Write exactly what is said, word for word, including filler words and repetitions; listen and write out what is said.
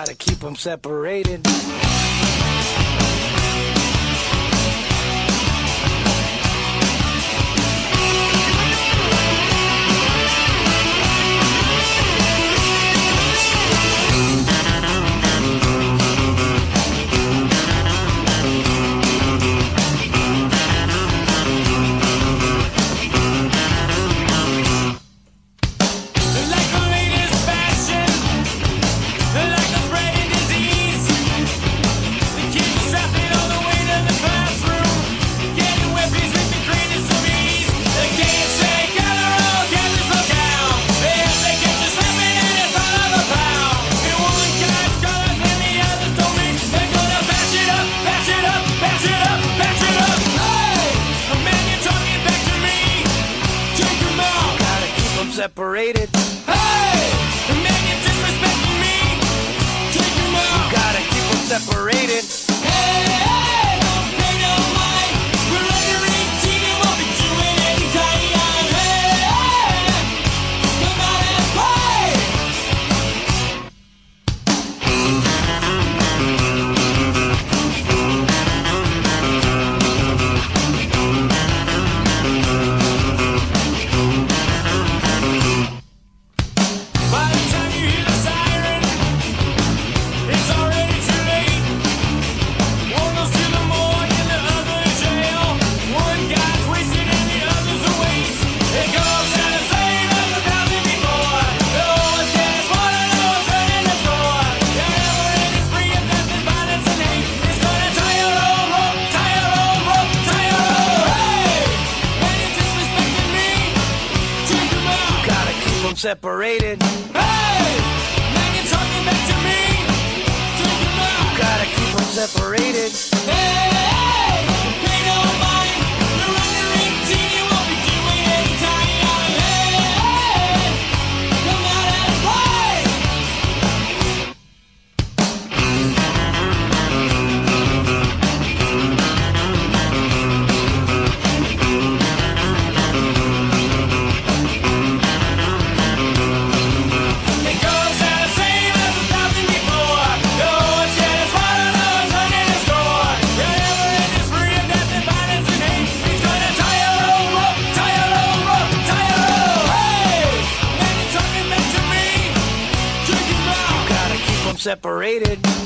Gotta keep them separated. Separated. Hey! The man you're disrespecting me. Take him out. Gotta keep them separated. Hey, hey, don't pay no mind. We're under eighteen and we'll be doing anytime. Hey, hey, come out and play. By the time you hear the siren, it's already too late. One goes to the morgue and the other to jail. One guy's wasted and the other's a waste. It goes down the same as a thousand before. No one's getting smarter, no one's running the store. The never-ending spree of death and violence and hate is gonna tie your old rope, tie your old rope, tie your old. Hey, man, you're disrespecting me. Take him out. Gotta keep them separated. Hey, man, you're talking back to me. Take him out. Gotta keep them separated. Hey, hey, pay no mind. You're under eighteen, you won't be doing anytime. Hey, hey, come out and play. It goes down the same as a thousand before. No one's getting smarter, no one's running the score. The never-ending spree of death and violence and hate. He's gonna tie your old rope, tie your old rope, tie your old. Hey, man, you're talking back to me. Check him out. Gotta keep them separated.